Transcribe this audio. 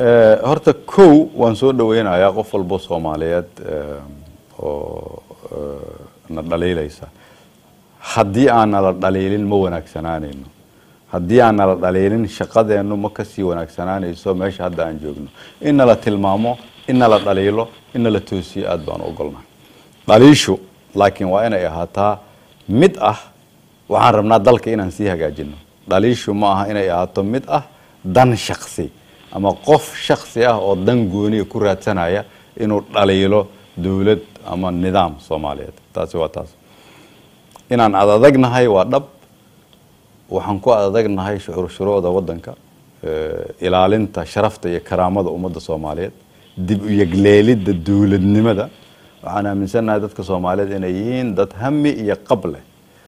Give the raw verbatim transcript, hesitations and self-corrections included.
horta kow waan soo dhaweynayaa qof walba Soomaaliyeed oo na dhaleelaysa haddii aan la dhaleelin ma wanaagsanaanayno haddii aan la dhaleelin shaqadeenu ma ka sii wanaagsanaanayso meesha hadda aan joogno in la tilmaamo in la dhaleelo in la toosiyo aad baan ogolnahay dhaliishu laakiin waa inay ahaataa mid ah waxaan rabnaa dalka inaan sii hagaajino dhaliishu ma aha inay ahaato mid ah dan shakhsi ama qof shakhsi ah oo dan gooni ku raadsanaya inuu dhaleelo dawlad ama nidaam Soomaaliyeed taasi waa taas inaan adadagnahay waa dhab waxaan ku adadagnahay shuruucda wadanka ilaalinta sharafta iyo karaamada ummadda Soomaaliyeed dib u yagleelida dawladnimada waxaan aaminsanahay dadka Soomaaliyeed inay yihiin dad hami iyo qable